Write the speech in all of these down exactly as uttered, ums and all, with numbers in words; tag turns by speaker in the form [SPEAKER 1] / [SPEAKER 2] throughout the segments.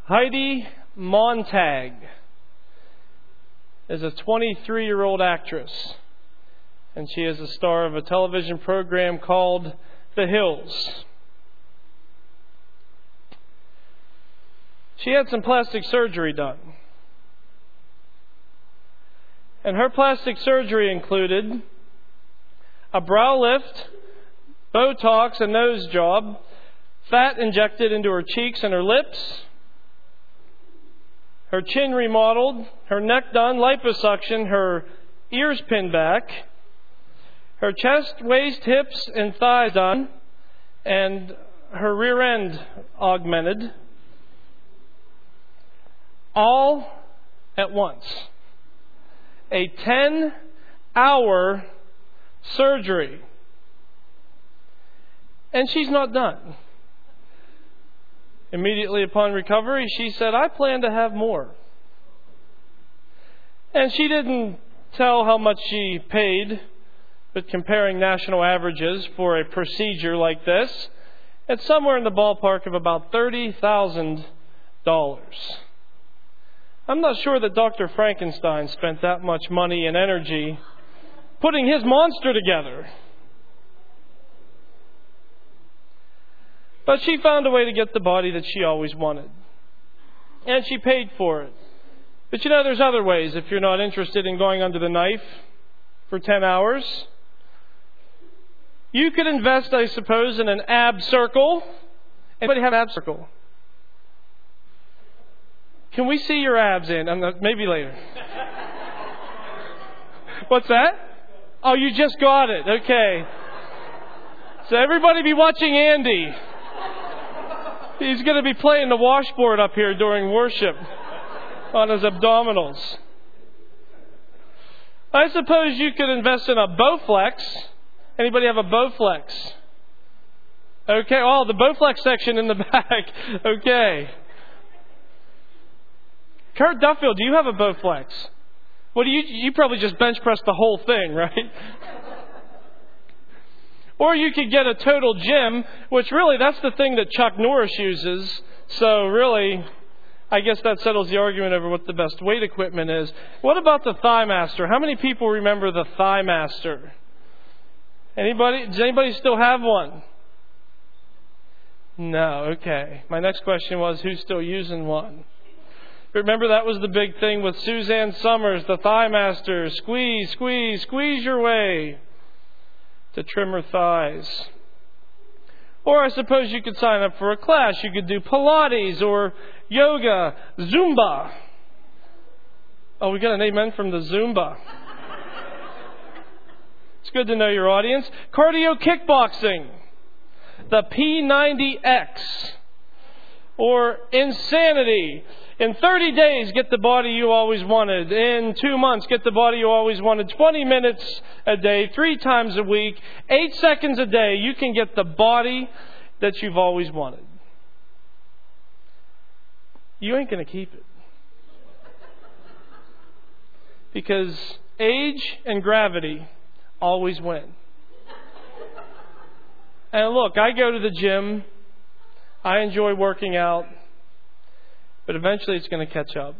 [SPEAKER 1] Heidi Montag is a twenty-three-year-old actress, and she is the star of a television program called The Hills. She had some plastic surgery done. And her plastic surgery included a brow lift, Botox, a nose job, fat injected into her cheeks and her lips, her chin remodeled, her neck done, liposuction, her ears pinned back, her chest, waist, hips, and thighs done, and her rear end augmented, all at once. A ten-hour surgery. And she's not done. Immediately upon recovery, she said, I plan to have more. And she didn't tell how much she paid, but comparing national averages for a procedure like this, it's somewhere in the ballpark of about thirty thousand dollars. I'm not sure that Doctor Frankenstein spent that much money and energy putting his monster together. But she found a way to get the body that she always wanted. And she paid for it. But you know, there's other ways if you're not interested in going under the knife for ten hours. You could invest, I suppose, in an ab circle. Anybody have an ab circle? Can we see your abs in? I'm not, maybe later. What's that? Oh, you just got it. Okay. So everybody be watching Andy. He's going to be playing the washboard up here during worship on his abdominals. I suppose you could invest in a Bowflex. Anybody have a Bowflex? Okay. Oh, the Bowflex section in the back. Okay. Kurt Duffield, do you have a Bowflex? What do you? You probably just bench press the whole thing, right? Or you could get a Total Gym, which really that's the thing that Chuck Norris uses. So really, I guess that settles the argument over what the best weight equipment is. What about the Thigh Master? How many people remember the Thigh Master? Anybody? Does anybody still have one? No. Okay. My next question was, who's still using one? Remember that was the big thing with Suzanne Summers, the Thigh Master. Squeeze, squeeze, squeeze your way to trim her thighs. Or I suppose you could sign up for a class. You could do Pilates or yoga, Zumba. Oh, we got an amen from the Zumba. It's good to know your audience. Cardio kickboxing, the P ninety X, or Insanity. In thirty days, get the body you always wanted. In two months, get the body you always wanted. twenty minutes a day, three times a week, eight seconds a day. You can get the body that you've always wanted. You ain't going to keep it. Because age and gravity always win. And look, I go to the gym. I enjoy working out. But eventually it's going to catch up.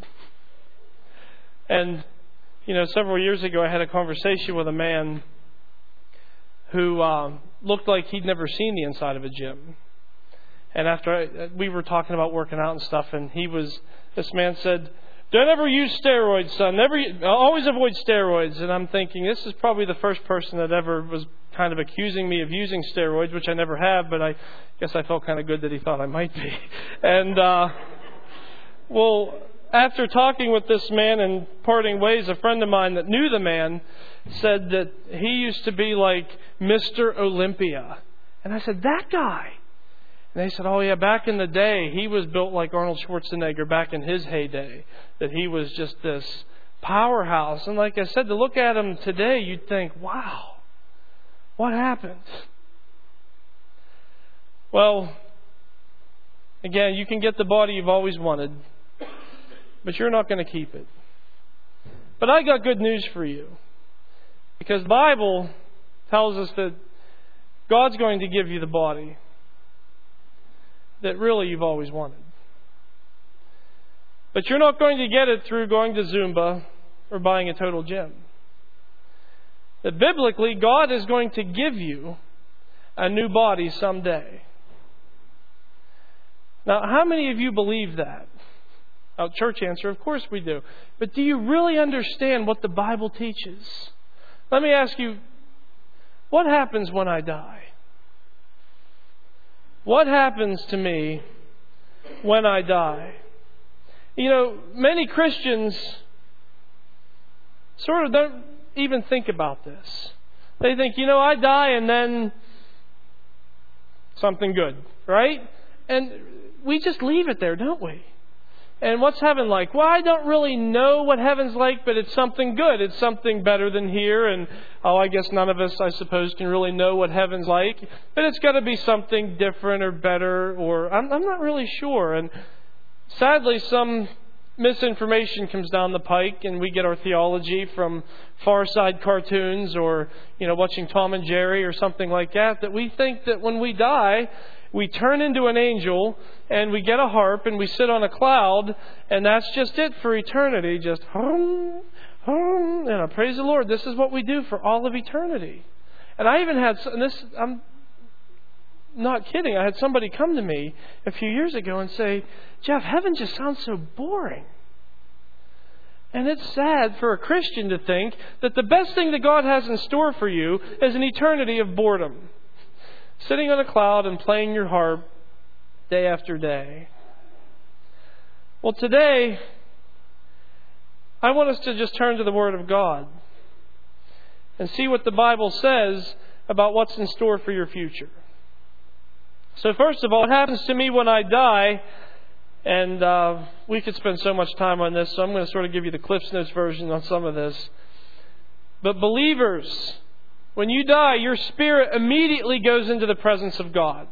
[SPEAKER 1] And, you know, several years ago I had a conversation with a man who uh, looked like he'd never seen the inside of a gym. And after I, we were talking about working out and stuff, and he was, this man said, don't ever use steroids, son. Never, always avoid steroids. And I'm thinking, this is probably the first person that ever was kind of accusing me of using steroids, which I never have, but I guess I felt kind of good that he thought I might be. And, uh, well, after talking with this man and parting ways, a friend of mine that knew the man said that he used to be like Mister Olympia. And I said, that guy? And they said, oh yeah, back in the day, he was built like Arnold Schwarzenegger back in his heyday. That he was just this powerhouse. And like I said, to look at him today, you'd think, wow, what happened? Well, again, you can get the body you've always wanted, but you're not going to keep it. But I got good news for you. Because the Bible tells us that God's going to give you the body that really you've always wanted. But you're not going to get it through going to Zumba or buying a total gym. That biblically, God is going to give you a new body someday. Now, how many of you believe that? Oh, church answer, of course we do. But do you really understand what the Bible teaches? Let me ask you, what happens when I die? What happens to me when I die? You know, many Christians sort of don't even think about this. They think, you know, I die and then something good, right? And we just leave it there, don't we? And what's heaven like? Well, I don't really know what heaven's like, but it's something good. It's something better than here. And, oh, I guess none of us, I suppose, can really know what heaven's like. But it's got to be something different or better, or I'm, I'm not really sure. And sadly, some misinformation comes down the pike, and we get our theology from Far Side cartoons or, you know, watching Tom and Jerry or something like that, that we think that when we die, we turn into an angel and we get a harp and we sit on a cloud, and that's just it for eternity. Just hum, hum, and I praise the Lord. This is what we do for all of eternity. And I even had, and this, I'm not kidding, I had somebody come to me a few years ago and say, Jeff, heaven just sounds so boring. And it's sad for a Christian to think that the best thing that God has in store for you is an eternity of boredom. Sitting on a cloud and playing your harp day after day. Well, today, I want us to just turn to the Word of God and see what the Bible says about what's in store for your future. So first of all, what happens to me when I die? And uh, we could spend so much time on this, so I'm going to sort of give you the Cliff's Notes version on some of this. But believers, when you die, your spirit immediately goes into the presence of God.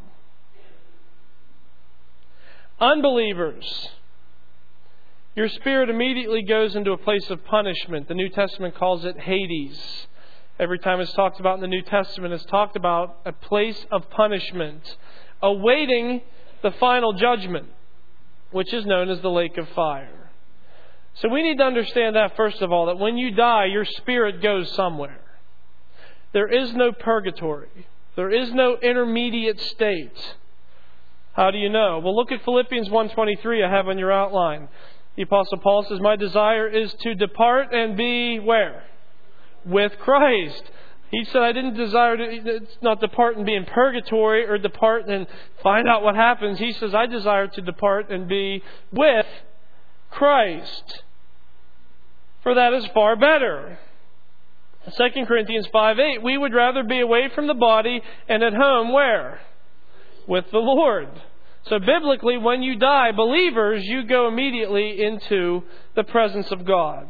[SPEAKER 1] Unbelievers, your spirit immediately goes into a place of punishment. The New Testament calls it Hades. Every time it's talked about in the New Testament, it's talked about a place of punishment, awaiting the final judgment, which is known as the lake of fire. So we need to understand that, first of all, that when you die, your spirit goes somewhere. There is no purgatory. There is no intermediate state. How do you know? Well, look at Philippians one twenty-three I have on your outline. The Apostle Paul says, my desire is to depart and be where? With Christ. He said, I didn't desire to not depart and be in purgatory or depart and find out what happens. He says, I desire to depart and be with Christ. For that is far better. Second Corinthians five eight, we would rather be away from the body and at home where? With the Lord. So biblically, when you die, believers, you go immediately into the presence of God.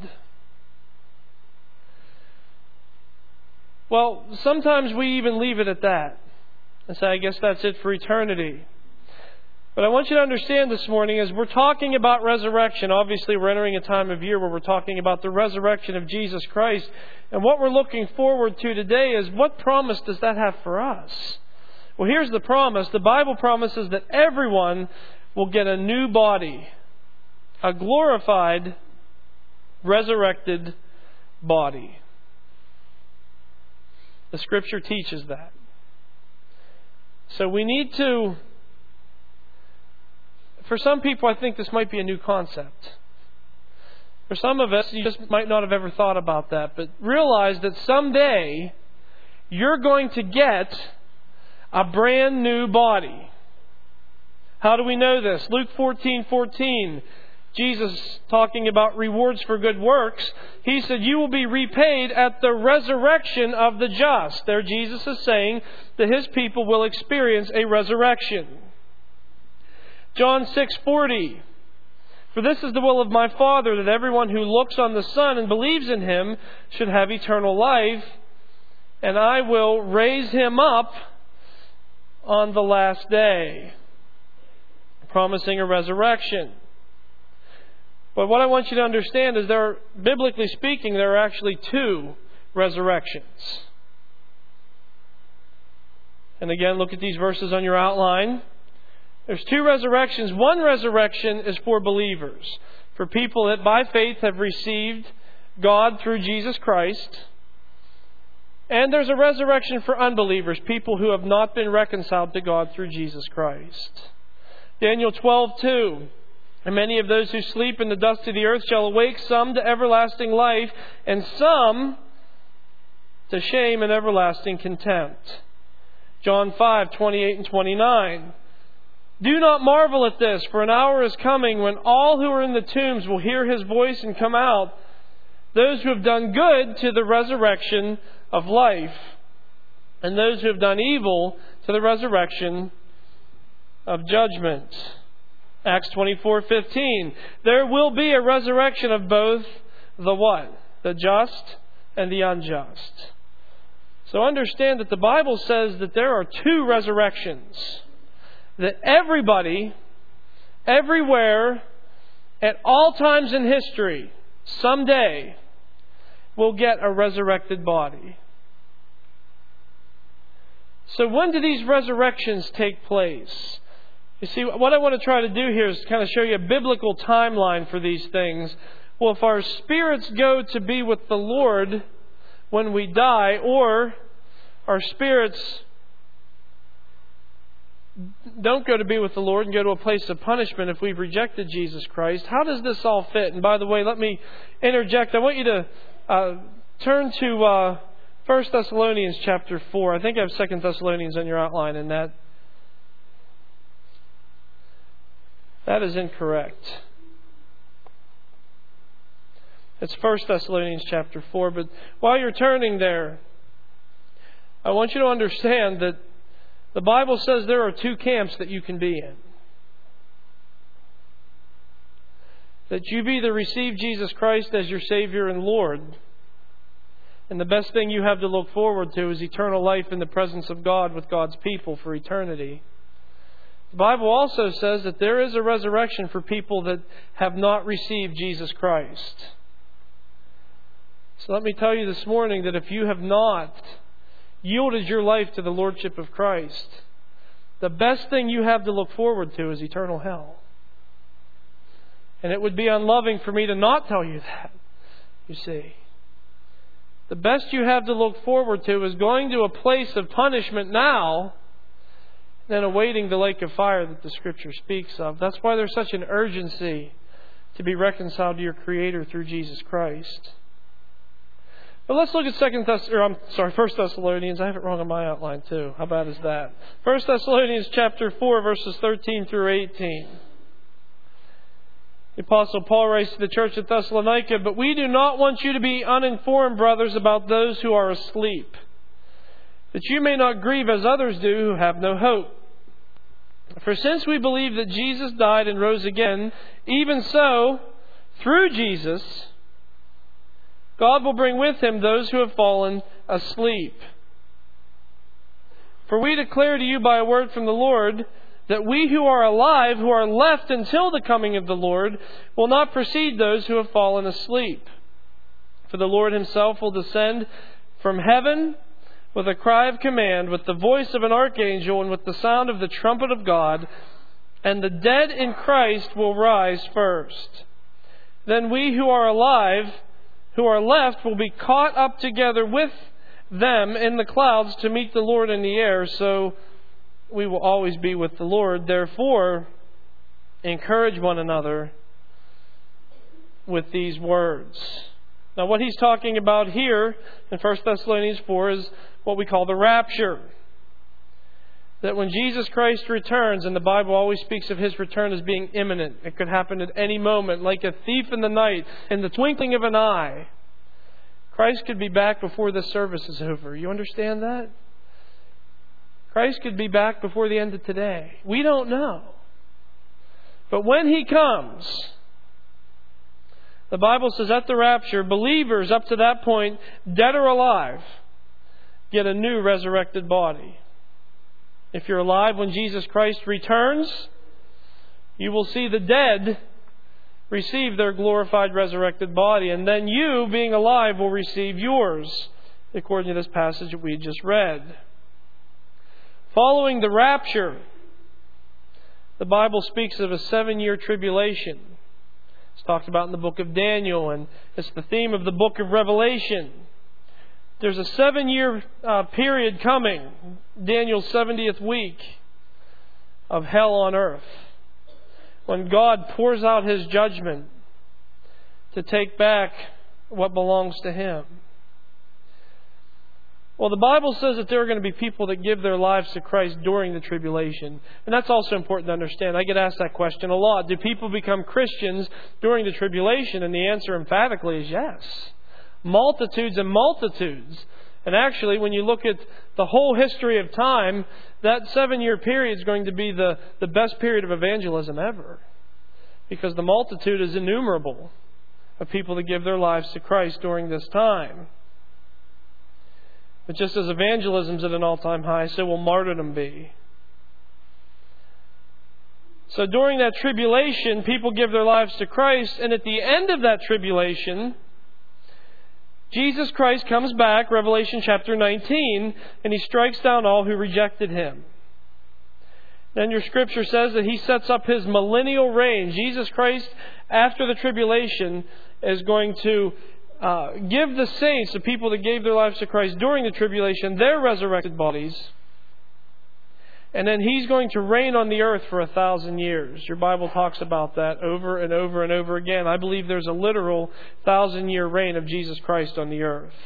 [SPEAKER 1] Well, sometimes we even leave it at that and say, I guess that's it for eternity. But I want you to understand this morning, as we're talking about resurrection, obviously we're entering a time of year where we're talking about the resurrection of Jesus Christ. And what we're looking forward to today is, what promise does that have for us? Well, here's the promise. The Bible promises that everyone will get a new body, a glorified, resurrected body. The Scripture teaches that. So we need to... For some people, I think this might be a new concept. For some of us, you just might not have ever thought about that. But realize that someday, you're going to get a brand new body. How do we know this? Luke fourteen fourteen. Jesus, talking about rewards for good works, He said, you will be repaid at the resurrection of the just. There Jesus is saying that His people will experience a resurrection. John six forty. For this is the will of my Father, that everyone who looks on the Son and believes in Him should have eternal life, and I will raise him up on the last day. Promising a resurrection. But what I want you to understand is there are, biblically speaking, there are actually two resurrections. And again, look at these verses on your outline. There's two resurrections. One resurrection is for believers. for people that by faith have received God through Jesus Christ. And there's a resurrection for unbelievers, people who have not been reconciled to God through Jesus Christ. Daniel twelve two. And many of those who sleep in the dust of the earth shall awake, some to everlasting life, and some to shame and everlasting contempt. John five twenty-eight and twenty-nine. Do not marvel at this, for an hour is coming when all who are in the tombs will hear His voice and come out, those who have done good to the resurrection of life, and those who have done evil to the resurrection of judgment. Acts twenty-four fifteen. There will be a resurrection of both the what? The just and the unjust. So understand that the Bible says that there are two resurrections. That everybody, everywhere, at all times in history, someday, will get a resurrected body. So when do these resurrections take place? You see, what I want to try to do here is kind of show you a biblical timeline for these things. Well, if our spirits go to be with the Lord when we die, or our spirits don't go to be with the Lord and go to a place of punishment if we've rejected Jesus Christ, how does this all fit? And by the way, let me interject. I want you to uh, turn to uh, First Thessalonians chapter four. I think I have Second Thessalonians on your outline in that. That is incorrect. It's First Thessalonians chapter four. But while you're turning there, I want you to understand that the Bible says there are two camps that you can be in. That you've either received Jesus Christ as your Savior and Lord, and the best thing you have to look forward to is eternal life in the presence of God with God's people for eternity. The Bible also says that there is a resurrection for people that have not received Jesus Christ. So let me tell you this morning that if you have not yielded your life to the Lordship of Christ, the best thing you have to look forward to is eternal hell. And it would be unloving for me to not tell you that, you see. The best you have to look forward to is going to a place of punishment now, then awaiting the lake of fire that the Scripture speaks of. That's why there's such an urgency to be reconciled to your Creator through Jesus Christ. But let's look at Second Thess- or I'm sorry, First Thessalonians. I have it wrong on my outline too. How bad is that? First Thessalonians chapter four, verses thirteen through eighteen. The Apostle Paul writes to the church at Thessalonica, "But we do not want you to be uninformed, brothers, about those who are asleep, that you may not grieve as others do who have no hope. For since we believe that Jesus died and rose again, even so, through Jesus, God will bring with Him those who have fallen asleep. For we declare to you by a word from the Lord that we who are alive, who are left until the coming of the Lord, will not precede those who have fallen asleep. For the Lord Himself will descend from heaven with a cry of command, with the voice of an archangel, and with the sound of the trumpet of God, and the dead in Christ will rise first. Then we who are alive, who are left, will be caught up together with them in the clouds to meet the Lord in the air, so we will always be with the Lord. Therefore, encourage one another with these words." Now, what he's talking about here in First Thessalonians four is what we call the rapture. That when Jesus Christ returns, and the Bible always speaks of His return as being imminent. It could happen at any moment, like a thief in the night, in the twinkling of an eye. Christ could be back before this service is over. You understand that? Christ could be back before the end of today. We don't know. But when He comes, the Bible says at the rapture, believers up to that point, dead or alive, get a new resurrected body. If you're alive when Jesus Christ returns, you will see the dead receive their glorified resurrected body. And then you, being alive, will receive yours, according to this passage that we just read. Following the rapture, the Bible speaks of a seven-year tribulation. It's talked about in the book of Daniel, and it's the theme of the book of Revelation. There's a seven-year uh, period coming, Daniel's seventieth week, of hell on earth, when God pours out His judgment to take back what belongs to Him. Well, the Bible says that there are going to be people that give their lives to Christ during the tribulation. And that's also important to understand. I get asked that question a lot. Do people become Christians during the tribulation? And the answer emphatically is yes. Multitudes and multitudes. And actually, when you look at the whole history of time, that seven-year period is going to be the, the best period of evangelism ever. Because the multitude is innumerable of people that give their lives to Christ during this time. But just as evangelism is at an all-time high, so will martyrdom be. So during that tribulation, people give their lives to Christ, and at the end of that tribulation, Jesus Christ comes back, Revelation chapter nineteen, and He strikes down all who rejected Him. Then your scripture says that He sets up His millennial reign. Jesus Christ, after the tribulation, is going to Uh, give the saints, the people that gave their lives to Christ during the tribulation, their resurrected bodies. And then He's going to reign on the earth for a thousand years. Your Bible talks about that over and over and over again. I believe there's a literal thousand-year reign of Jesus Christ on the earth.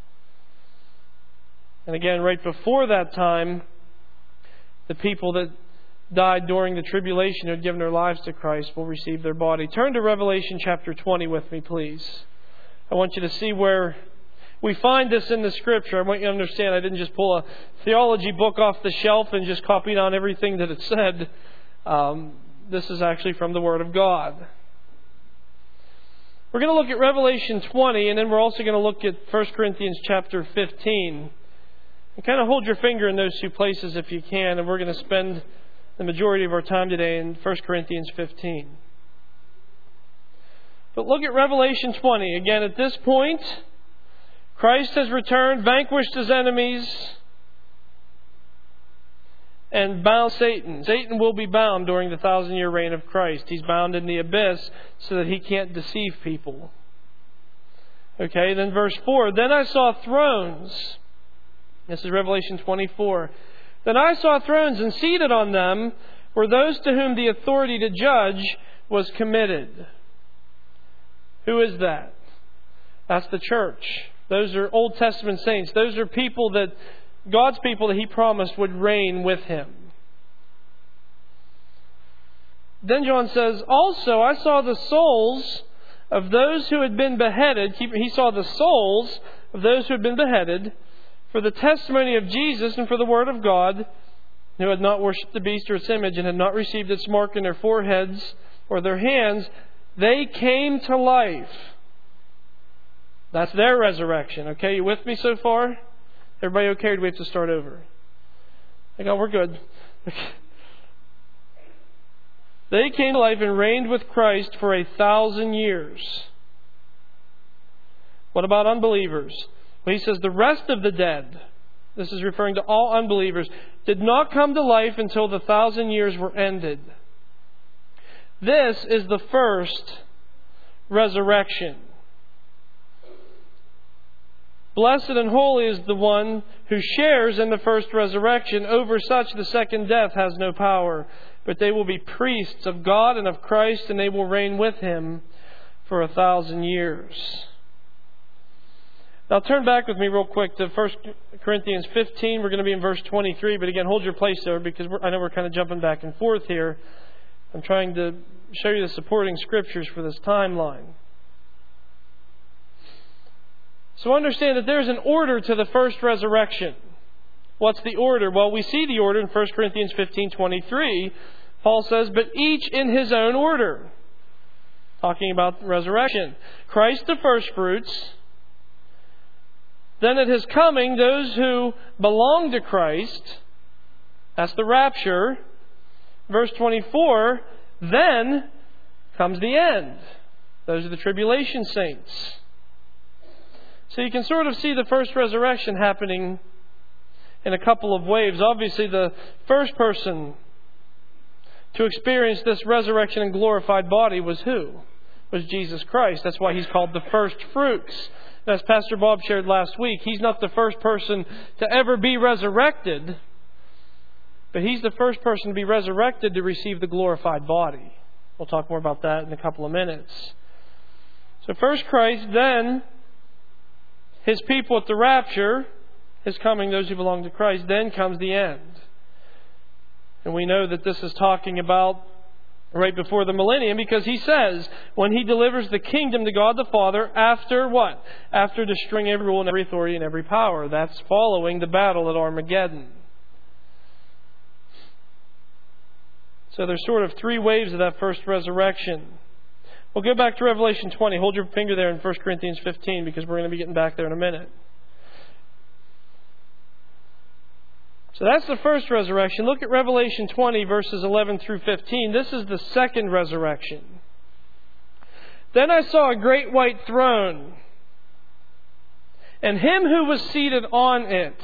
[SPEAKER 1] And again, right before that time, the people that died during the tribulation who had given their lives to Christ will receive their body. Turn to Revelation chapter twenty with me, please. I want you to see where we find this in the Scripture. I want you to understand I didn't just pull a theology book off the shelf and just copied on everything that it said. Um, this is actually from the Word of God. We're going to look at Revelation twenty, and then we're also going to look at First Corinthians chapter fifteen. And kind of hold your finger in those two places if you can, and we're going to spend the majority of our time today in First Corinthians fifteen. But look at Revelation twenty. Again, at this point, Christ has returned, vanquished His enemies, and bound Satan. Satan will be bound during the thousand-year reign of Christ. He's bound in the abyss so that he can't deceive people. Okay, then verse four. Then I saw thrones. This is Revelation twenty-four. Then I saw thrones, and seated on them were those to whom the authority to judge was committed. Who is that? That's the church. Those are Old Testament saints. Those are people that, God's people that He promised would reign with Him. Then John says, also I saw the souls of those who had been beheaded. He saw the souls of those who had been beheaded for the testimony of Jesus and for the Word of God, who had not worshipped the beast or its image and had not received its mark in their foreheads or their hands. They came to life. That's their resurrection. Okay, you with me so far? Everybody okay? Or do we have to start over? I go, we're good. They came to life and reigned with Christ for a thousand years. What about unbelievers? Well, he says the rest of the dead, this is referring to all unbelievers, did not come to life until the thousand years were ended. This is the first resurrection. Blessed and holy is the one who shares in the first resurrection. Over such the second death has no power, but they will be priests of God and of Christ, and they will reign with Him for a thousand years. Now turn back with me real quick to First Corinthians fifteen. We're going to be in verse twenty-three, but again, hold your place there because we're, I know we're kind of jumping back and forth here. I'm trying to show you the supporting scriptures for this timeline. So understand that there's an order to the first resurrection. What's the order? Well, we see the order in First Corinthians fifteen twenty-three. Paul says, but each in his own order. Talking about resurrection. Christ the firstfruits. Then at His coming, those who belong to Christ. That's the rapture. Verse twenty-four, then comes the end. Those are the tribulation saints. So you can sort of see the first resurrection happening in a couple of waves. Obviously, the first person to experience this resurrection and glorified body was who? was Jesus Christ. That's why He's called the first fruits. And as Pastor Bob shared last week, He's not the first person to ever be resurrected, but He's the first person to be resurrected to receive the glorified body. We'll talk more about that in a couple of minutes. So first Christ, then His people at the rapture, His coming, those who belong to Christ, then comes the end. And we know that this is talking about right before the millennium, because He says when He delivers the kingdom to God the Father after what? After destroying every rule and every authority and every power. That's following the battle at Armageddon. So there's sort of three waves of that first resurrection. We'll go back to Revelation twenty. Hold your finger there in First Corinthians fifteen, because we're going to be getting back there in a minute. So that's the first resurrection. Look at Revelation twenty, verses eleven through fifteen. This is the second resurrection. Then I saw a great white throne, and Him who was seated on it.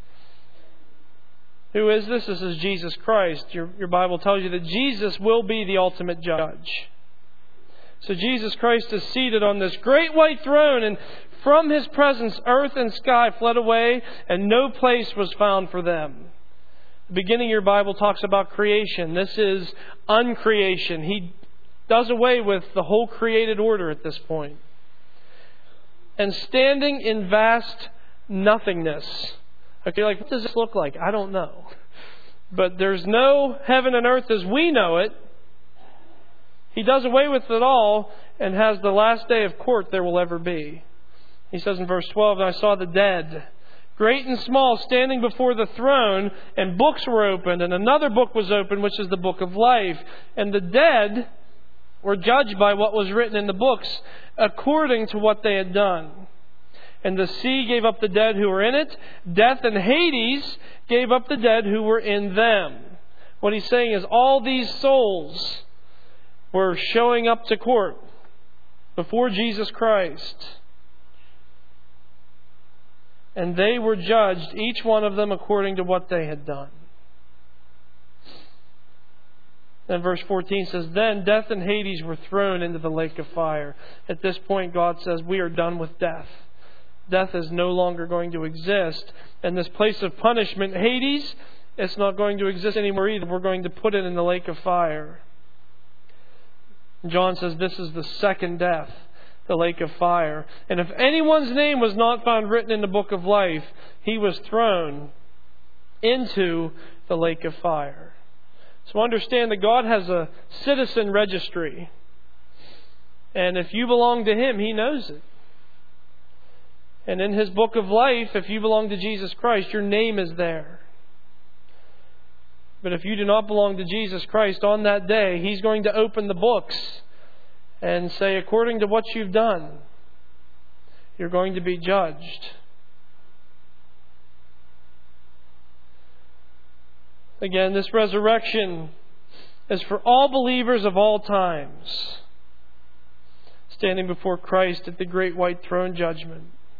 [SPEAKER 1] Who is this? This is Jesus Christ. Your, your Bible tells you that Jesus will be the ultimate judge. So Jesus Christ is seated on this great white throne, and from His presence earth and sky fled away, and no place was found for them. The beginning of your Bible talks about creation. This is uncreation. He does away with the whole created order at this point. And standing in vast nothingness. Okay, like, what does this look like? I don't know. But there's no heaven and earth as we know it. He does away with it all and has the last day of court there will ever be. He says in verse twelve, and I saw the dead, great and small, standing before the throne, and books were opened, and another book was opened, which is the book of life. And the dead were judged by what was written in the books according to what they had done. And the sea gave up the dead who were in it. Death and Hades gave up the dead who were in them. What he's saying is all these souls were showing up to court before Jesus Christ. And they were judged, each one of them according to what they had done. Then verse fourteen says, then death and Hades were thrown into the lake of fire. At this point, God says, we are done with death. Death is no longer going to exist. And this place of punishment, Hades, it's not going to exist anymore either. We're going to put it in the lake of fire. John says this is the second death, the lake of fire. And if anyone's name was not found written in the book of life, he was thrown into the lake of fire. So understand that God has a citizen registry. And if you belong to Him, He knows it. And in His book of life, if you belong to Jesus Christ, your name is there. But if you do not belong to Jesus Christ, on that day, He's going to open the books and say, according to what you've done, you're going to be judged. Again, this resurrection is for all believers of all times, standing before Christ at the great white throne judgment.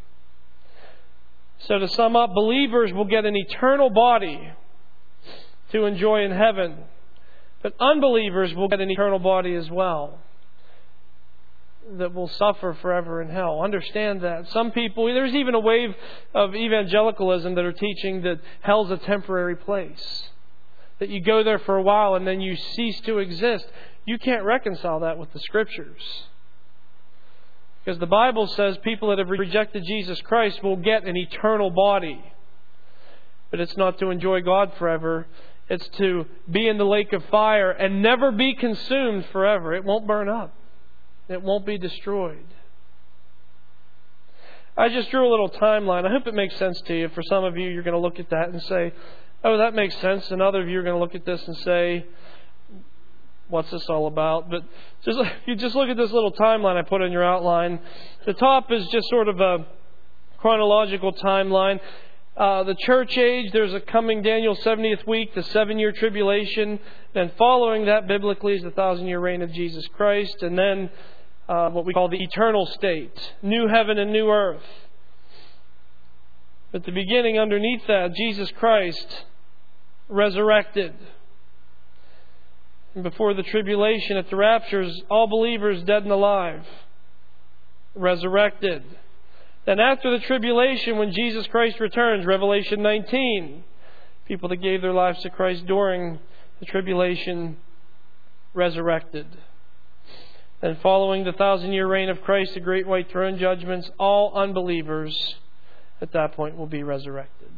[SPEAKER 1] So to sum up, believers will get an eternal body to enjoy in heaven, but unbelievers will get an eternal body as well that will suffer forever in hell. Understand that. Some people, there's even a wave of evangelicalism that are teaching that hell's a temporary place, that you go there for a while and then you cease to exist. You can't reconcile that with the Scriptures. Because the Bible says people that have rejected Jesus Christ will get an eternal body. But it's not to enjoy God forever. It's to be in the lake of fire and never be consumed forever. It won't burn up. It won't be destroyed. I just drew a little timeline. I hope it makes sense to you. For some of you, you're going to look at that and say, oh, that makes sense. And other of you are going to look at this and say, what's this all about? But just you just look at this little timeline I put in your outline. The top is just sort of a chronological timeline. Uh, the church age, there's a coming Daniel seventieth week, the seven-year tribulation. Then following that biblically is the thousand-year reign of Jesus Christ. And then uh, what we call the eternal state, new heaven and new earth. At the beginning, underneath that, Jesus Christ resurrected. And before the tribulation, at the raptures, all believers dead and alive, resurrected. Then after the tribulation, when Jesus Christ returns, Revelation nineteen, people that gave their lives to Christ during the tribulation, resurrected. And following the thousand-year reign of Christ, the great white throne judgments, all unbelievers at that point will be resurrected.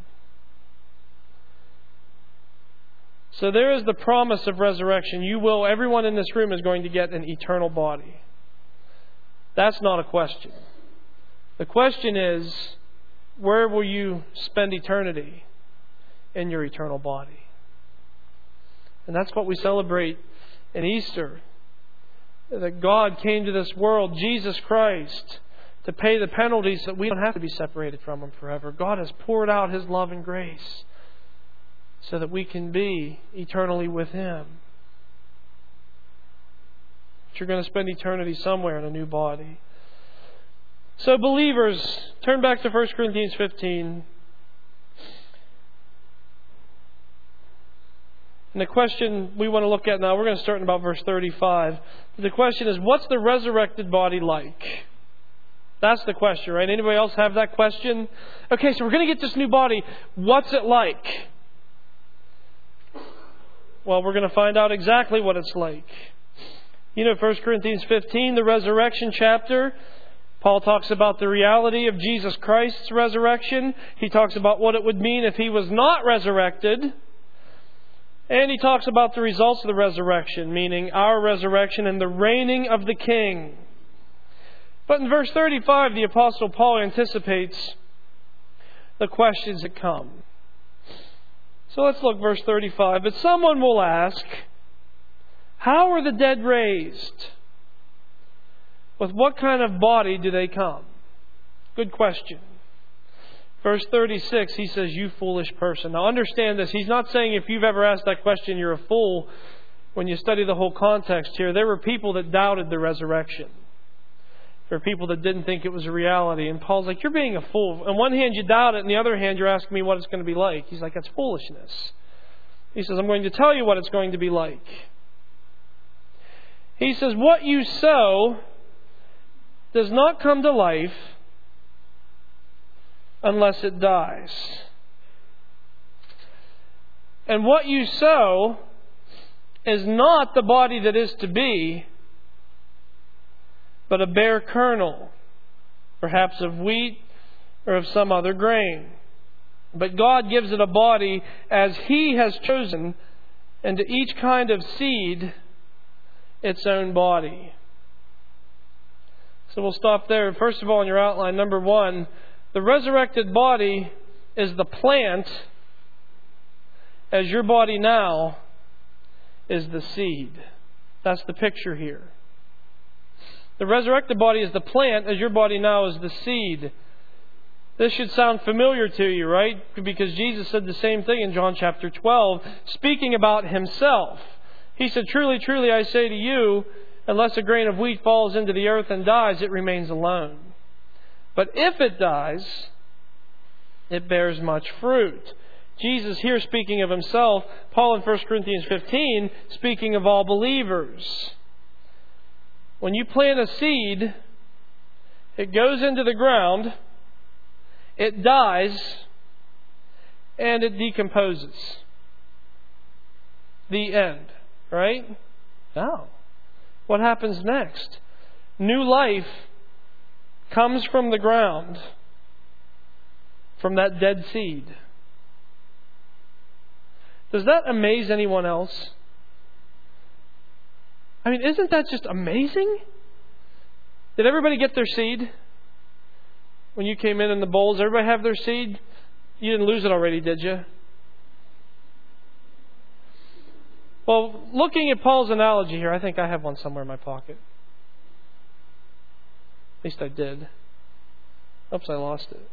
[SPEAKER 1] So there is the promise of resurrection. You will, everyone in this room is going to get an eternal body. That's not a question. The question is, where will you spend eternity in your eternal body? And that's what we celebrate in Easter. That God came to this world, Jesus Christ, to pay the penalties so that we don't have to be separated from Him forever. God has poured out His love and grace so that we can be eternally with Him. But you're going to spend eternity somewhere in a new body. So believers, turn back to First Corinthians fifteen. And the question we want to look at now, we're going to start in about verse thirty-five. The question is, what's the resurrected body like? That's the question, right? Anybody else have that question? Okay, so we're going to get this new body. What's it like? Well, we're going to find out exactly what it's like. You know, First Corinthians fifteen, the resurrection chapter, Paul talks about the reality of Jesus Christ's resurrection. He talks about what it would mean if He was not resurrected. And he talks about the results of the resurrection, meaning our resurrection and the reigning of the King. But in verse thirty-five, the Apostle Paul anticipates the questions that come. So let's look verse thirty-five. But someone will ask, how are the dead raised? With what kind of body do they come? Good question. Verse thirty-six, he says, you foolish person. Now understand this. He's not saying if you've ever asked that question, you're a fool. When you study the whole context here, there were people that doubted the resurrection. There were people that didn't think it was a reality. And Paul's like, you're being a fool. On one hand, you doubt it. On the other hand, you're asking me what it's going to be like. He's like, that's foolishness. He says, I'm going to tell you what it's going to be like. He says, what you sow does not come to life unless it dies. And what you sow is not the body that is to be, but a bare kernel, perhaps of wheat or of some other grain. But God gives it a body as He has chosen, and to each kind of seed its own body. So we'll stop there. First of all, in your outline, number one, the resurrected body is the plant, as your body now is the seed. That's the picture here. The resurrected body is the plant, as your body now is the seed. This should sound familiar to you, right? Because Jesus said the same thing in John chapter twelve, speaking about Himself. He said, truly, truly, I say to you, unless a grain of wheat falls into the earth and dies, it remains alone. But if it dies, it bears much fruit. Jesus here speaking of Himself, Paul in First Corinthians fifteen speaking of all believers. When you plant a seed, it goes into the ground, it dies, and it decomposes. The end. Right? Now, what happens next? New life comes from the ground, from that dead seed. Does that amaze anyone else? I mean, isn't that just amazing? Did everybody get their seed? When you came in in the bowls, everybody have their seed? You didn't lose it already, did you? Well, looking at Paul's analogy here, I think I have one somewhere in my pocket. At least I did. Oops, I lost it.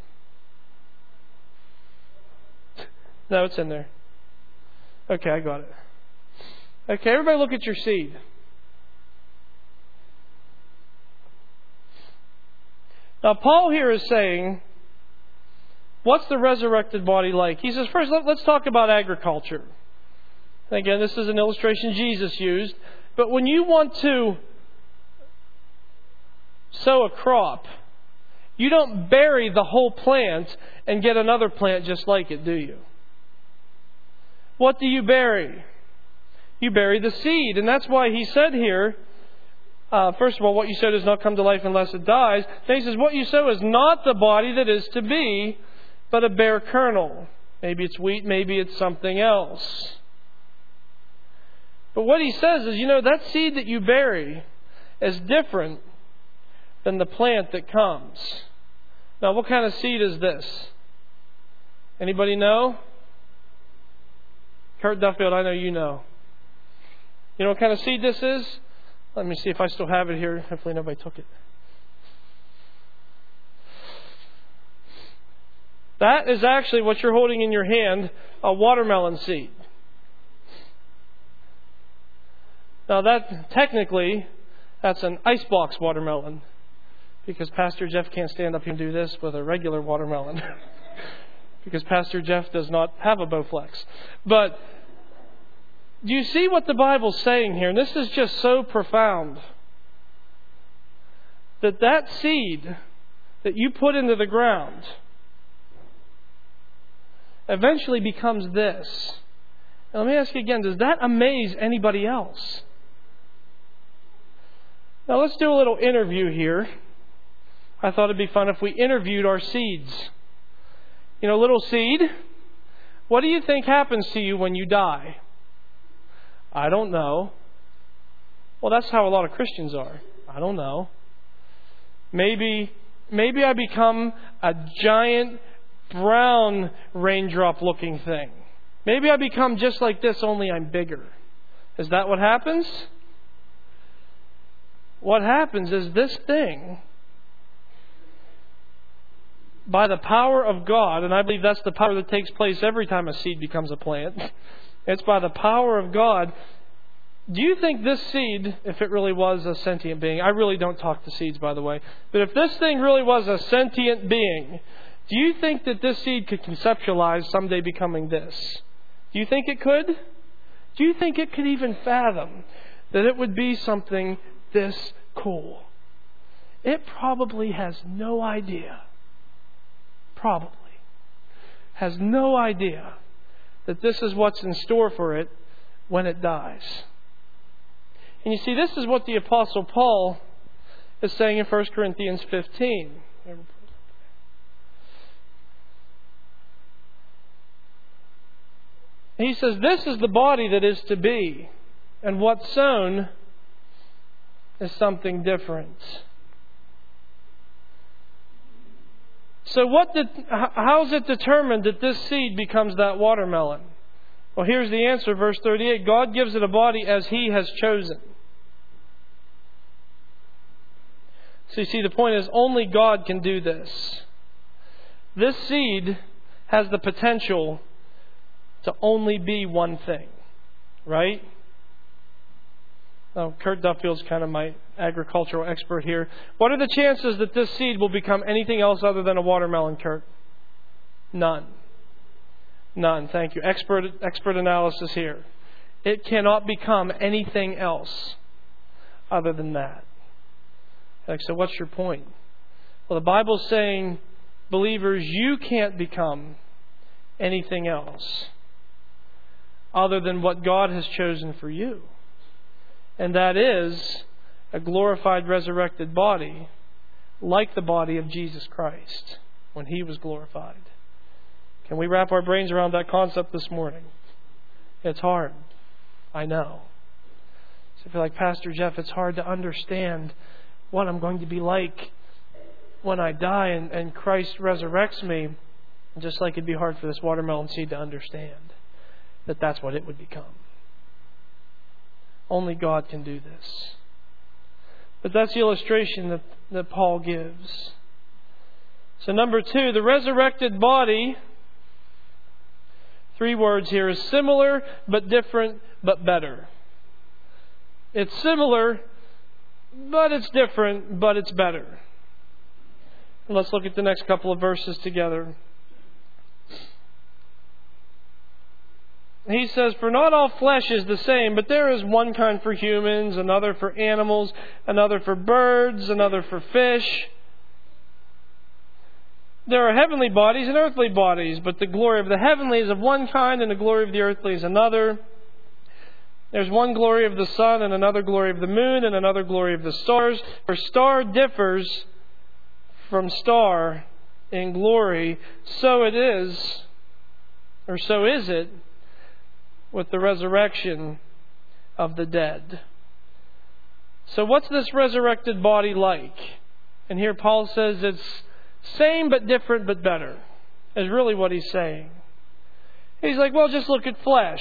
[SPEAKER 1] No, it's in there. Okay, I got it. Okay, everybody look at your seed. Now, Paul here is saying, what's the resurrected body like? He says, first, let's talk about agriculture. And again, this is an illustration Jesus used. But when you want to sow a crop, you don't bury the whole plant and get another plant just like it, do you? What do you bury? You bury the seed. And that's why he said here, uh, first of all, what you sow does not come to life unless it dies. Then he says, what you sow is not the body that is to be, but a bare kernel. Maybe it's wheat, maybe it's something else. But what he says is, you know, that seed that you bury is different than the plant that comes. Now, what kind of seed is this? Anybody know? Kurt Duffield, I know you know. You know what kind of seed this is? Let me see if I still have it here. Hopefully nobody took it. That is actually what you're holding in your hand, a watermelon seed. Now that, technically, that's an icebox watermelon. Because Pastor Jeff can't stand up here and do this with a regular watermelon. Because Pastor Jeff does not have a Bowflex. But do you see what the Bible's saying here? And this is just so profound. That that seed that you put into the ground eventually becomes this. And let me ask you again, does that amaze anybody else? Now let's do a little interview here. I thought it'd be fun if we interviewed our seeds. You know, little seed, what do you think happens to you when you die? I don't know. Well, that's how a lot of Christians are. I don't know. Maybe, maybe I become a giant brown raindrop looking thing. Maybe I become just like this, only I'm bigger. Is that what happens? What happens is this thing, by the power of God, and I believe that's the power that takes place every time a seed becomes a plant. It's by the power of God. Do you think this seed, if it really was a sentient being, I really don't talk to seeds, by the way, but if this thing really was a sentient being, do you think that this seed could conceptualize someday becoming this? Do you think it could? Do you think it could even fathom that it would be something this cool? It probably has no idea. Probably has no idea that this is what's in store for it when it dies. And you see, this is what the Apostle Paul is saying in First Corinthians fifteen. He says, this is the body that is to be, and what's sown is something different. So what did, how is it determined that this seed becomes that watermelon? Well, here's the answer, verse thirty-eight. God gives it a body as He has chosen. So you see, the point is only God can do this. This seed has the potential to only be one thing, right? Oh, Kurt Duffield's kind of my agricultural expert here. What are the chances that this seed will become anything else other than a watermelon, Kurt? None. None. Thank you. Expert expert analysis here. It cannot become anything else other than that. Like, so what's your point? Well, the Bible's saying, believers, you can't become anything else other than what God has chosen for you. And that is a glorified, resurrected body, like the body of Jesus Christ when He was glorified. Can we wrap our brains around that concept this morning? It's hard. I know. So I feel like, Pastor Jeff, it's hard to understand what I'm going to be like when I die and, and Christ resurrects me. Just like it'd be hard for this watermelon seed to understand that that's what it would become. Only God can do this. But that's the illustration that, that Paul gives. So number two, the resurrected body, three words here, is similar but different but better. It's similar, but it's different, but it's better. And let's look at the next couple of verses together. he says, "For not all flesh is the same, but there is one kind for humans, another for animals, another for birds, another for fish. There are heavenly bodies and earthly bodies, but the glory of the heavenly is of one kind, and the glory of the earthly is another. There's one glory of the sun, and another glory of the moon, and another glory of the stars. For star differs from star in glory, so it is, or so is it, with the resurrection of the dead." So what's this resurrected body like? And here Paul says it's same but different but better, is really what he's saying. He's like, well, just look at flesh.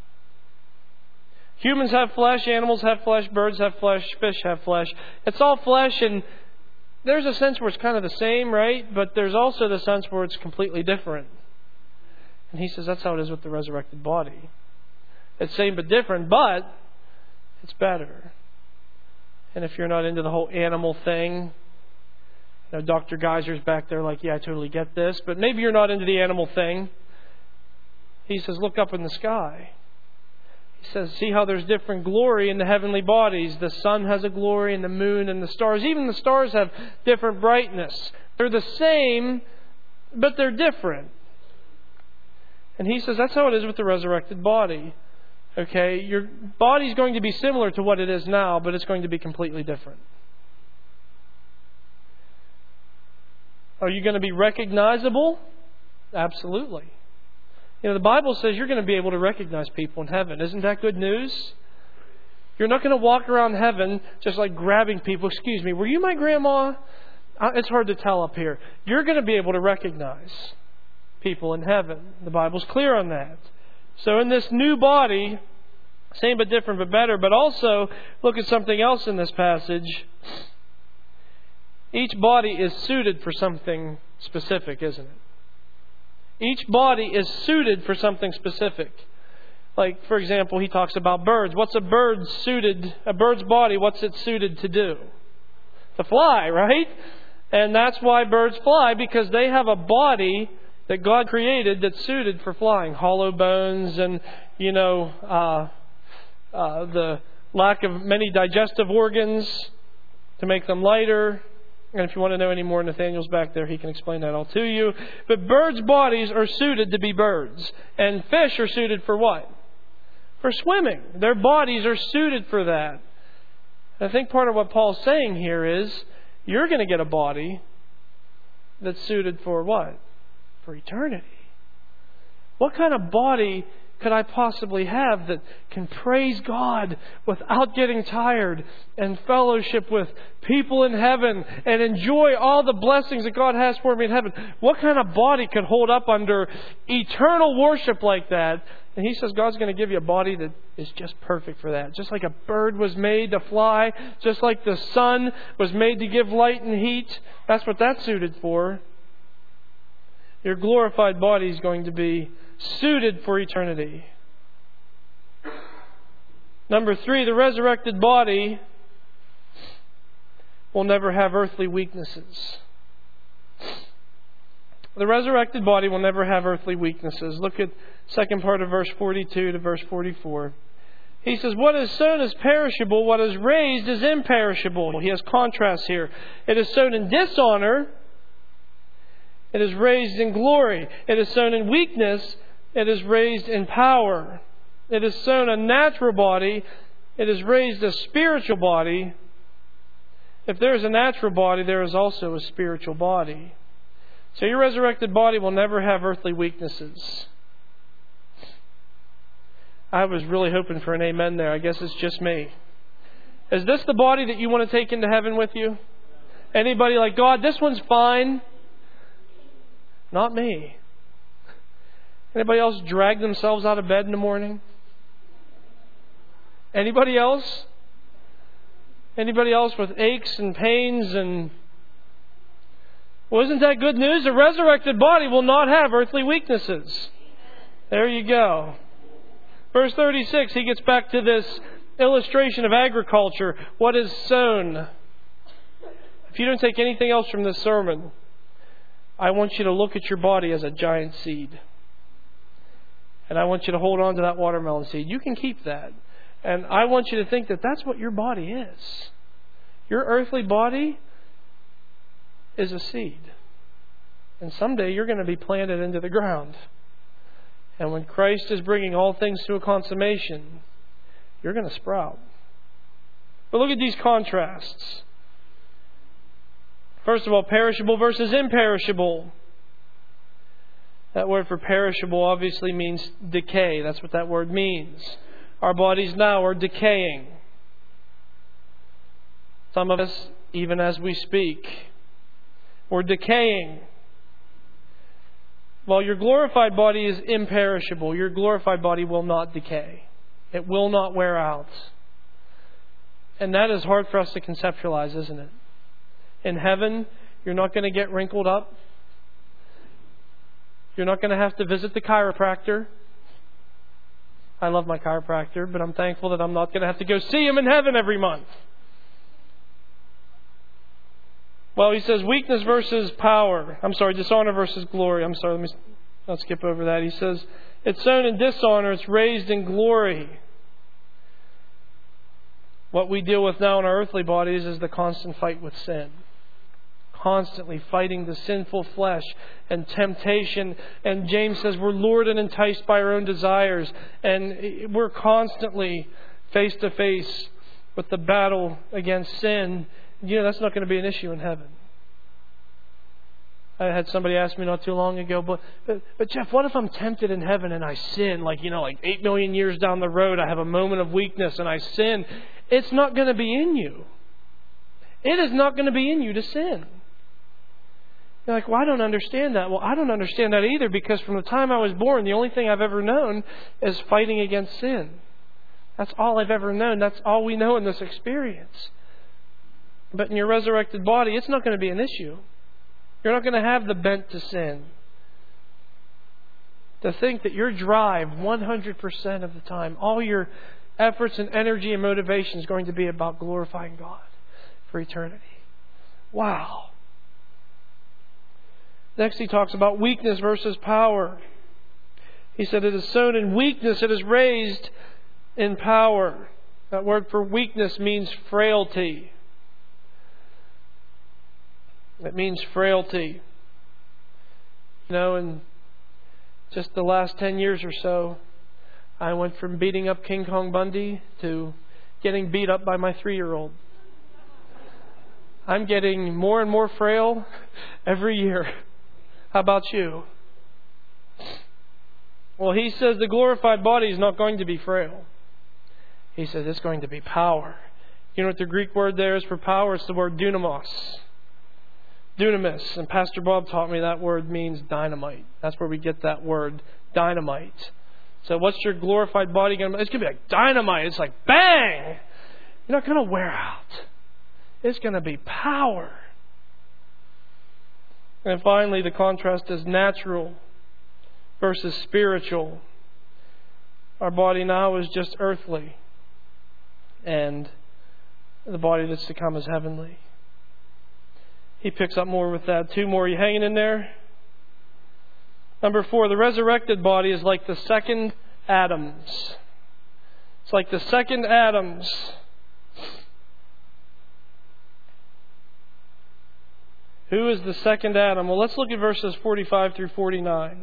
[SPEAKER 1] Humans have flesh, animals have flesh, birds have flesh, fish have flesh. It's all flesh, and there's a sense where it's kind of the same, right? But there's also the sense where it's completely different. And he says that's how it is with the resurrected body. It's same but different, but it's better. And if you're not into the whole animal thing, you know, Doctor Geiser's back there like, yeah, I totally get this. But maybe you're not into the animal thing. He says, look up in the sky. He says, see how there's different glory in the heavenly bodies. The sun has a glory, and the moon and the stars. Even the stars have different brightness. They're the same, but they're different. And he says that's how it is with the resurrected body. Okay, your body's going to be similar to what it is now, but it's going to be completely different. Are you going to be recognizable? Absolutely. You know, the Bible says you're going to be able to recognize people in heaven. Isn't that good news? You're not going to walk around heaven just like grabbing people. Excuse me, were you my grandma? It's hard to tell up here. You're going to be able to recognize people in heaven. The Bible's clear on that. So in this new body, same but different but better, but also look at something else in this passage. Each body is suited for something specific, isn't it? Each body is suited for something specific. Like, for example, he talks about birds. What's a bird suited, a bird's body, what's it suited to do? To fly, right? And that's why birds fly, because they have a body that God created that's suited for flying. Hollow bones and, you know, uh, uh, the lack of many digestive organs to make them lighter. And if you want to know any more, Nathaniel's back there. He can explain that all to you. But birds' bodies are suited to be birds. And fish are suited for what? For swimming. Their bodies are suited for that. And I think part of what Paul's saying here is you're going to get a body that's suited for what? For eternity. What kind of body could I possibly have that can praise God without getting tired and fellowship with people in heaven and enjoy all the blessings that God has for me in heaven? What kind of body could hold up under eternal worship like that? And he says God's going to give you a body that is just perfect for that. Just like a bird was made to fly, just like the sun was made to give light and heat. That's what that's suited for. Your glorified body is going to be suited for eternity. Number three, the resurrected body will never have earthly weaknesses. The resurrected body will never have earthly weaknesses. Look at second part of verse forty-two to verse forty-four. He says, what is sown is perishable, what is raised is imperishable. He has contrast here. It is sown in dishonor, it is raised in glory. It is sown in weakness, it is raised in power. It is sown a natural body, it is raised a spiritual body. If there is a natural body, there is also a spiritual body. So your resurrected body will never have earthly weaknesses. I was really hoping for an amen there. I guess it's just me. Is this the body that you want to take into heaven with you? Anybody like, God, this one's fine? Not me. Anybody else drag themselves out of bed in the morning? Anybody else? Anybody else with aches and pains and... Well, isn't that good news? A resurrected body will not have earthly weaknesses. There you go. Verse thirty-six, he gets back to this illustration of agriculture. What is sown? If you don't take anything else from this sermon, I want you to look at your body as a giant seed. And I want you to hold on to that watermelon seed. You can keep that. And I want you to think that that's what your body is. Your earthly body is a seed. And someday you're going to be planted into the ground. And when Christ is bringing all things to a consummation, you're going to sprout. But look at these contrasts. First of all, perishable versus imperishable. That word for perishable obviously means decay. That's what that word means. Our bodies now are decaying. Some of us, even as we speak, we're decaying. While your glorified body is imperishable, your glorified body will not decay. It will not wear out. And that is hard for us to conceptualize, isn't it? In heaven, you're not going to get wrinkled up. You're not going to have to visit the chiropractor. I love my chiropractor, but I'm thankful that I'm not going to have to go see him in heaven every month. Well, he says weakness versus power. I'm sorry, dishonor versus glory. I'm sorry, let me I'll skip over that. He says it's sown in dishonor, it's raised in glory. What we deal with now in our earthly bodies is the constant fight with sin. Constantly fighting the sinful flesh and temptation. And James says we're lured and enticed by our own desires. And we're constantly face to face with the battle against sin. You know, that's not going to be an issue in heaven. I had somebody ask me not too long ago, but, but but Jeff, what if I'm tempted in heaven and I sin? Like, you know, like eight million years down the road, I have a moment of weakness and I sin. It's not going to be in you. It is not going to be in you to sin. You're like, well, I don't understand that. Well, I don't understand that either, because from the time I was born, the only thing I've ever known is fighting against sin. That's all I've ever known. That's all we know in this experience. But in your resurrected body, it's not going to be an issue. You're not going to have the bent to sin. To think that your drive one hundred percent of the time, all your efforts and energy and motivation is going to be about glorifying God for eternity. Wow. Next he talks about weakness versus power. He said it is sown in weakness, it is raised in power. That word for weakness means frailty. It means frailty. You know, in just the last ten years or so, I went from beating up King Kong Bundy to getting beat up by my three-year-old. I'm getting more and more frail every year. How about you? Well, he says the glorified body is not going to be frail. He says it's going to be power. You know what the Greek word there is for power? It's the word dunamos. Dunamis. And Pastor Bob taught me that word means dynamite. That's where we get that word, dynamite. So what's your glorified body going to be? It's going to be like dynamite. It's like bang! You're not going to wear out. It's going to be power. And finally, the contrast is natural versus spiritual. Our body now is just earthly. And the body that's to come is heavenly. He picks up more with that. Two more. Are you hanging in there? Number four, the resurrected body is like the second Adam's. It's like the second Adam's. Who is the second Adam? Well, let's look at verses forty-five through forty-nine.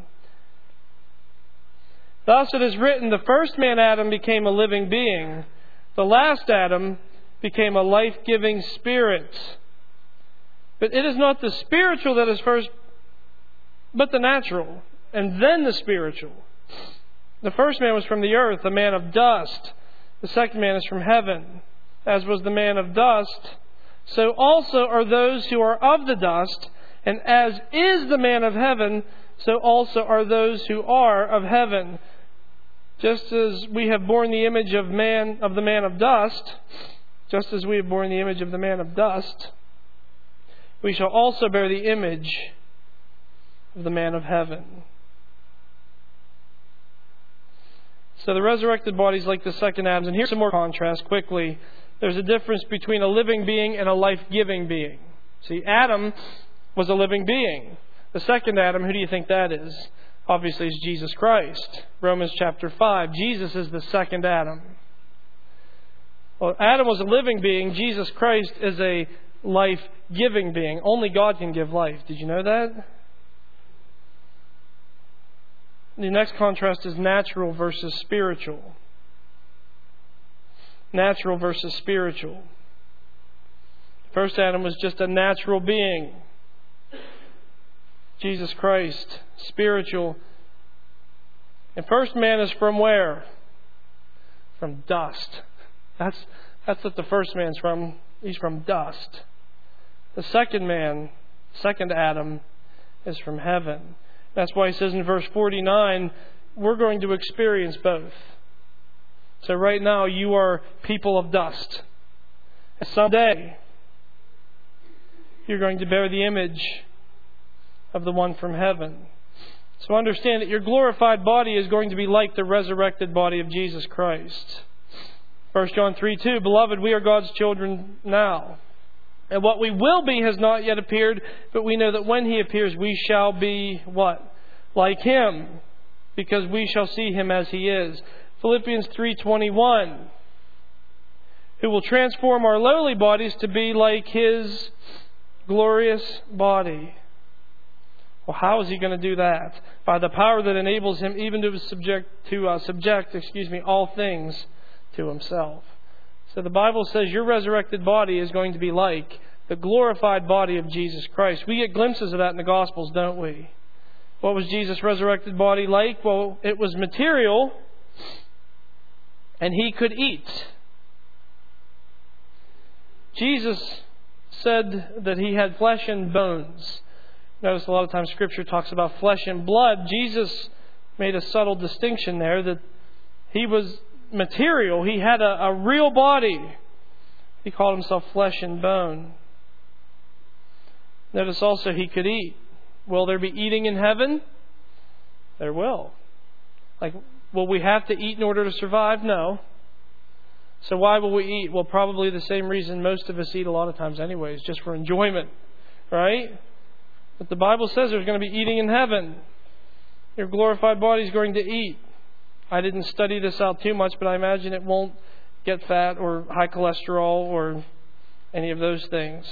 [SPEAKER 1] Thus it is written, the first man Adam became a living being. The last Adam became a life-giving spirit. But it is not the spiritual that is first, but the natural, and then the spiritual. The first man was from the earth, a man of dust. The second man is from heaven. As was the man of dust, so also are those who are of the dust. And as is the man of heaven, so also are those who are of heaven. Just as we have borne the image of man of the man of dust, just as we have borne the image of the man of dust, we shall also bear the image of the man of heaven. So the resurrected body is like the second Adam. And here's some more contrast quickly. There's a difference between a living being and a life-giving being. See, Adam was a living being. The second Adam, who do you think that is? obviously is Jesus Christ. Romans chapter five, Jesus is the second Adam. Well, Adam was a living being. Jesus Christ is a life-giving being. Only God can give life. Did you know that? The next contrast is natural versus spiritual. Natural versus spiritual. First Adam was just a natural being. Jesus Christ, spiritual. And first man is from where? From dust. That's that's what the first man's from. He's from dust. The second man, second Adam, is from heaven. That's why he says in verse forty-nine, we're going to experience both. So right now you are people of dust. And someday you're going to bear the image of the one from heaven. So understand that your glorified body is going to be like the resurrected body of Jesus Christ. First John three two, Beloved, we are God's children now. And what we will be has not yet appeared, but we know that when He appears, we shall be what? Like Him, because we shall see Him as He is. Philippians three twenty-one, who will transform our lowly bodies to be like His glorious body. Well, how is He going to do that? By the power that enables Him even to subject to uh, subject, excuse me, all things to Himself. So the Bible says your resurrected body is going to be like the glorified body of Jesus Christ. We get glimpses of that in the Gospels, don't we? What was Jesus' resurrected body like? Well, it was material, and He could eat. Jesus said that He had flesh and bones. Notice a lot of times Scripture talks about flesh and blood. Jesus made a subtle distinction there that He was material. He had a, a real body. He called Himself flesh and bone. Notice also He could eat. Will there be eating in heaven? There will. Like, will we have to eat in order to survive? No. So why will we eat? Well, probably the same reason most of us eat a lot of times anyways, just for enjoyment. Right? But the Bible says there's going to be eating in heaven. Your glorified body is going to eat. I didn't study this out too much, but I imagine it won't get fat or high cholesterol or any of those things.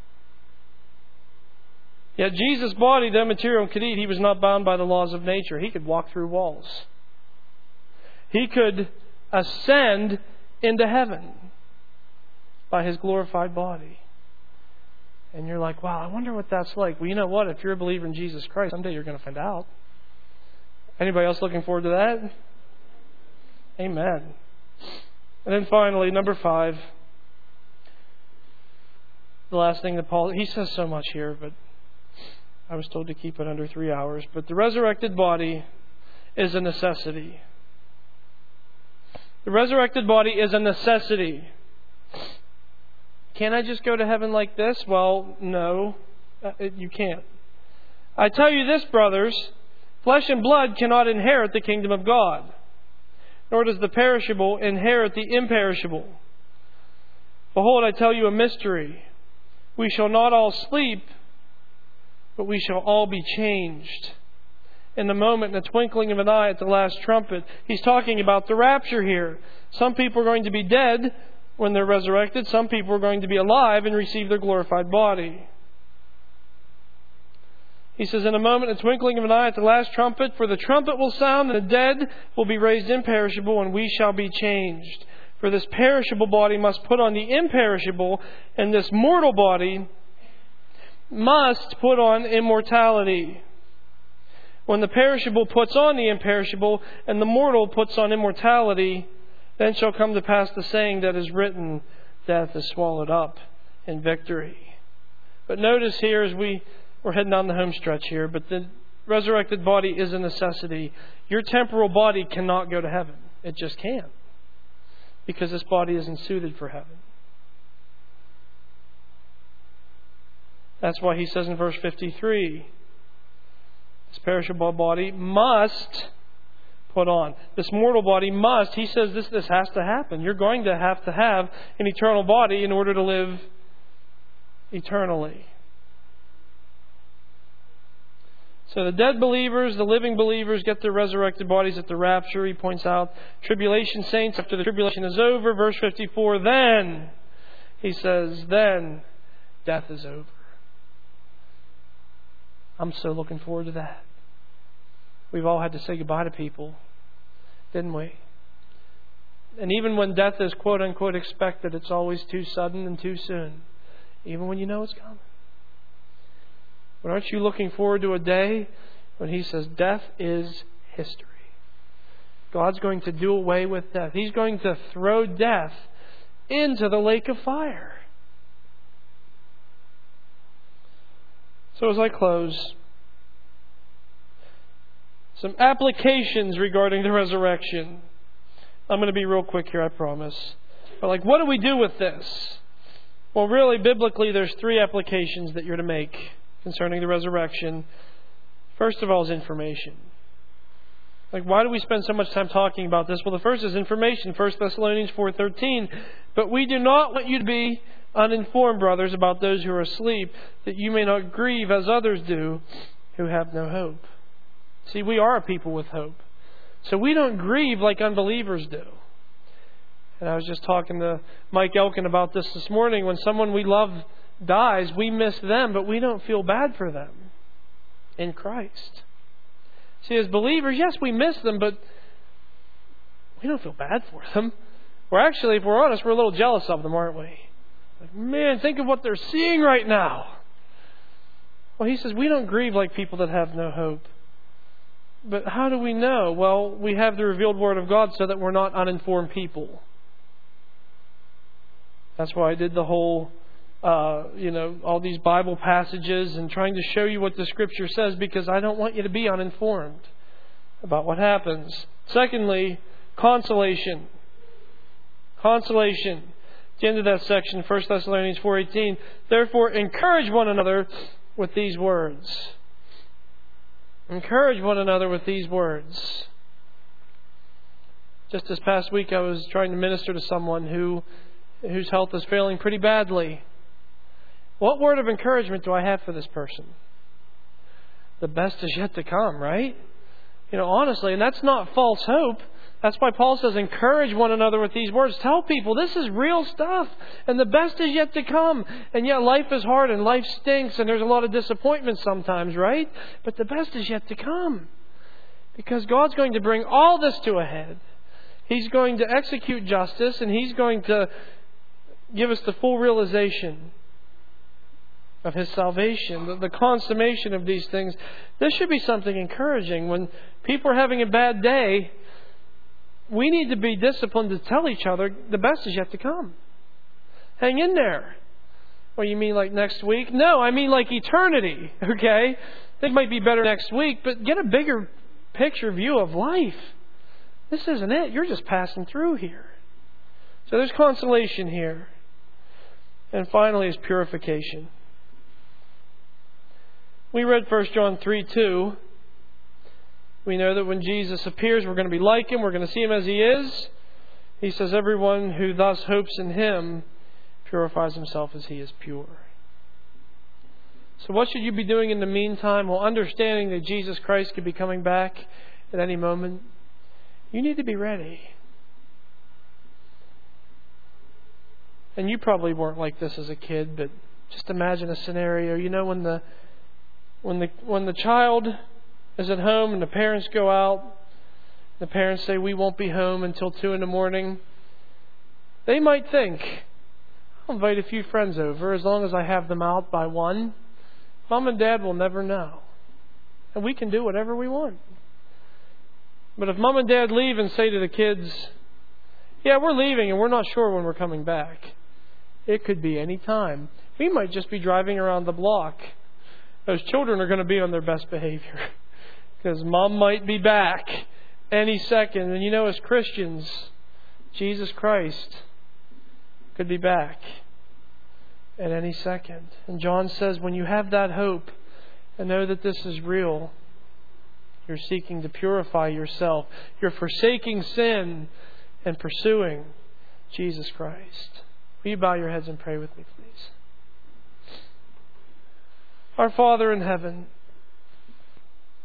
[SPEAKER 1] Yet Jesus' body, though material, could eat. He was not bound by the laws of nature. He could walk through walls. He could ascend into heaven by His glorified body. And you're like, wow, I wonder what that's like. Well, you know what? If you're a believer in Jesus Christ, someday you're going to find out. Anybody else looking forward to that? Amen. And then finally, number five. The last thing that Paul, he says so much here, but I was told to keep it under three hours. But the resurrected body is a necessity. The resurrected body is a necessity. Can I just go to heaven like this? Well, no, you can't. I tell you this, brothers, flesh and blood cannot inherit the kingdom of God, nor does the perishable inherit the imperishable. Behold, I tell you a mystery. We shall not all sleep, but we shall all be changed. In the moment, in the twinkling of an eye at the last trumpet. He's talking about the rapture here. Some people are going to be dead when they're resurrected. Some people are going to be alive and receive their glorified body. He says, in a moment, in the twinkling of an eye at the last trumpet, for the trumpet will sound, and the dead will be raised imperishable, and we shall be changed. For this perishable body must put on the imperishable, and this mortal body must put on immortality. When the perishable puts on the imperishable, and the mortal puts on immortality, then shall come to pass the saying that is written, death is swallowed up in victory. But notice here as we, we're heading on the home stretch here, but the resurrected body is a necessity. Your temporal body cannot go to heaven. It just can't. Because this body isn't suited for heaven. That's why he says in verse fifty-three, this perishable body must put on. This mortal body must. He says this, this has to happen. You're going to have to have an eternal body in order to live eternally. So the dead believers, the living believers get their resurrected bodies at the rapture. He points out tribulation saints, after the tribulation is over, verse fifty-four, then, he says, then death is over. I'm so looking forward to that. We've all had to say goodbye to people, didn't we? And even when death is quote unquote expected, it's always too sudden and too soon. Even when you know it's coming. But aren't you looking forward to a day when He says death is history? God's going to do away with death. He's going to throw death into the lake of fire. So as I close, some applications regarding the resurrection. I'm going to be real quick here, I promise. But like, what do we do with this? Well, really, biblically, there's three applications that you're to make concerning the resurrection. First of all is information. Like, why do we spend so much time talking about this? Well, the first is information. First Thessalonians four thirteen. But we do not want you to be uninformed, brothers, about those who are asleep, that you may not grieve as others do who have no hope. See, we are a people with hope. So we don't grieve like unbelievers do. And I was just talking to Mike Elkin about this this morning. When someone we love dies, we miss them, but we don't feel bad for them in Christ. See, as believers, yes, we miss them, but we don't feel bad for them. We're actually, if we're honest, we're a little jealous of them, aren't we? Like, man, think of what they're seeing right now. Well, he says we don't grieve like people that have no hope. But how do we know? Well, we have the revealed Word of God so that we're not uninformed people. That's why I did the whole, uh, you know, all these Bible passages and trying to show you what the Scripture says, because I don't want you to be uninformed about what happens. Secondly, consolation. Consolation. At the end of that section, First Thessalonians four eighteen. Therefore, encourage one another with these words. Encourage one another with these words. Just this past week, I was trying to minister to someone who whose health is failing pretty badly. What word of encouragement do I have for this person? The best is yet to come, right? You know, honestly, and that's not false hope. That's why Paul says, encourage one another with these words. Tell people this is real stuff, and the best is yet to come. And yet life is hard, and life stinks, and there's a lot of disappointment sometimes, right? But the best is yet to come. Because God's going to bring all this to a head. He's going to execute justice, and He's going to give us the full realization of His salvation, the, the consummation of these things. This should be something encouraging. When people are having a bad day, we need to be disciplined to tell each other the best is yet to come. Hang in there. Well, you mean like next week? No, I mean like eternity. Okay? It might be better next week, but get a bigger picture view of life. This isn't it. You're just passing through here. So there's consolation here. And finally is purification. We read First John three two. We know that when Jesus appears, we're going to be like Him. We're going to see Him as He is. He says, everyone who thus hopes in Him purifies himself as he is pure. So what should you be doing in the meantime? Well, understanding that Jesus Christ could be coming back at any moment, you need to be ready. And you probably weren't like this as a kid, but just imagine a scenario. You know, when the when the when the child is at home and the parents go out, the parents say, we won't be home until two in the morning. They might think, I'll invite a few friends over as long as I have them out by one. Mom and Dad will never know. And we can do whatever we want. But if Mom and Dad leave and say to the kids, yeah, we're leaving and we're not sure when we're coming back. It could be any time. We might just be driving around the block. Those children are going to be on their best behavior. Because Mom might be back any second. And you know, as Christians, Jesus Christ could be back at any second. And John says, when you have that hope and know that this is real, you're seeking to purify yourself. You're forsaking sin and pursuing Jesus Christ. Will you bow your heads and pray with me, please? Our Father in heaven,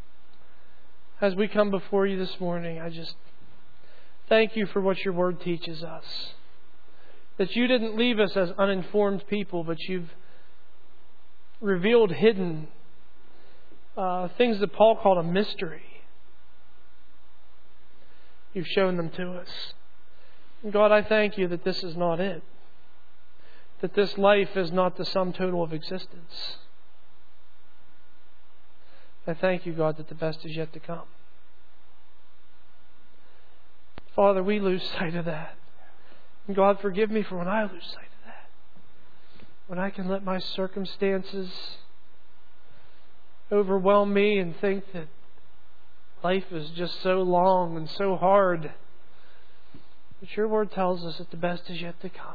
[SPEAKER 1] as we come before you this morning, I just thank you for what your word teaches us. That you didn't leave us as uninformed people, but you've revealed hidden uh, things that Paul called a mystery. You've shown them to us. And God, I thank you that this is not it. That this life is not the sum total of existence. I thank you, God, that the best is yet to come. Father, we lose sight of that. And God, forgive me for when I lose sight of that. When I can let my circumstances overwhelm me and think that life is just so long and so hard. But your word tells us that the best is yet to come.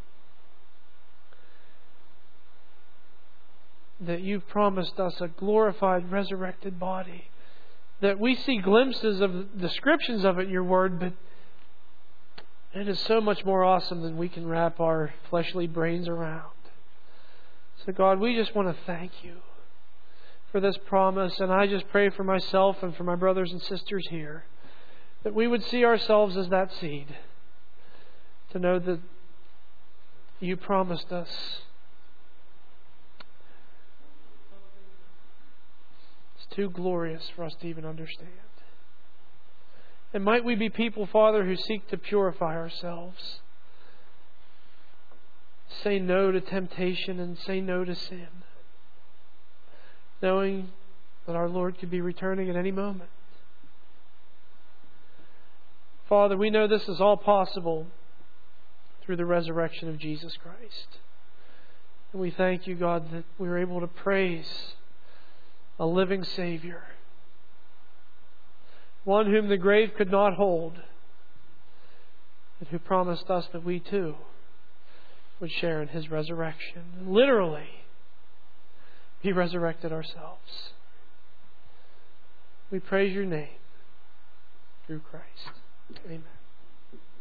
[SPEAKER 1] That you've promised us a glorified, resurrected body. That we see glimpses of descriptions of it in your word, but it is so much more awesome than we can wrap our fleshly brains around. So God, we just want to thank you for this promise. And I just pray for myself and for my brothers and sisters here, that we would see ourselves as that seed. To know that you promised us it's too glorious for us to even understand. And might we be people, Father, who seek to purify ourselves. Say no to temptation and say no to sin. Knowing that our Lord could be returning at any moment. Father, we know this is all possible through the resurrection of Jesus Christ. And we thank you, God, that we're able to praise a living Savior. One whom the grave could not hold. And who promised us that we too would share in His resurrection. And literally be resurrected ourselves. We praise your name through Christ. Amen.